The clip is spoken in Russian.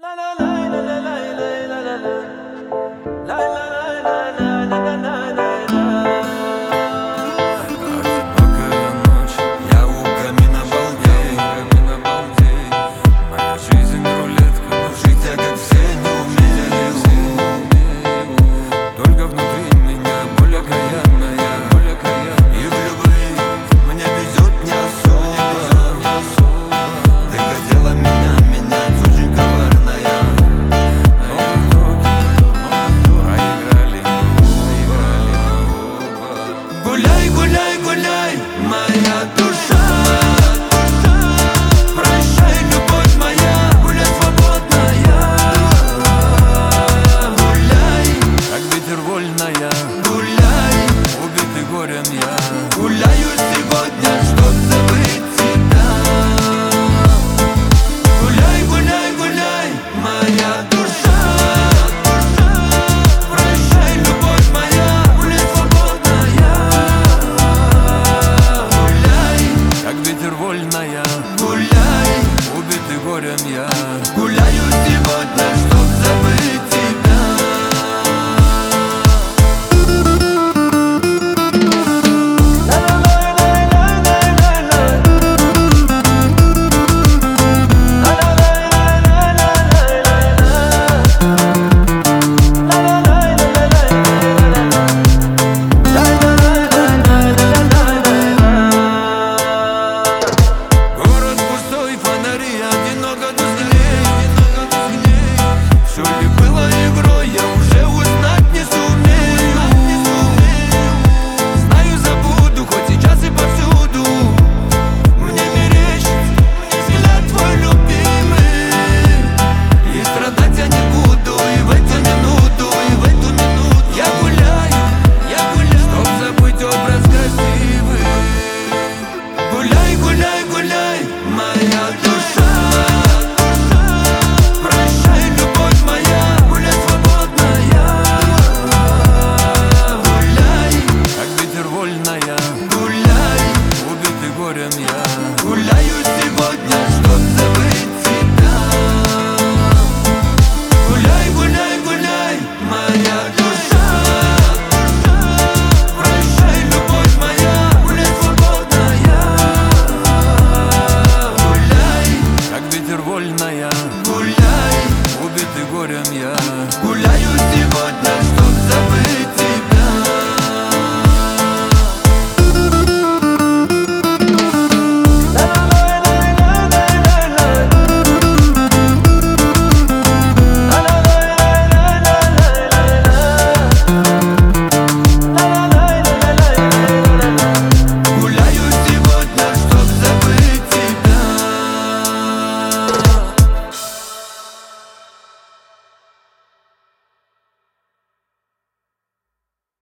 Одинокая ночь, я у камина балдей. Моя жизнь рулетка, но жить я как все не умею. Только внутри меня боль окаянная. И в любви мне везет не особо. Ты хотела меня менять, очень коварная. Проиграли оба. Гуляй, гуляй, гуляй, моя душа. Прощай, любовь моя, гуляй свободная. Гуляй, как ветер вольная. Гуляй, убитый горем я. Гуляю сегодня, чтоб забыть тебя. Гуляй, гуляй, гуляй, моя душа. Прощай, любовь моя, гуляй свободная. Гуляй, как ветер вольная. Гуляй, убитый горем я. Гуляю сегодня, чтоб забыть тебя. Город пустой, фонари одиноко тускнеют. Все ли было игрой, я уже узнать не сумею. Знаю, забуду, хоть сейчас и повсюду. Мне мерещится взгляд твой любимый. И страдать я не буду, и в эту минуту я гуляю, чтоб забыть образ красивый. Гуляй, гуляй, гуляй, моя душа. Прощай, любовь моя, гуляй свободная. Гуляй, как ветер вольная. Гуляй, убитый горем я. Гуляю сегодня, чтоб забыть тебя. Гуляй, гуляй, гуляй, моя душа. Прощай, любовь моя, гуляй свободная. Гуляй, как ветер вольная. Гуляй, убитый горем я. Гуляю сегодня, чтоб забыть тебя.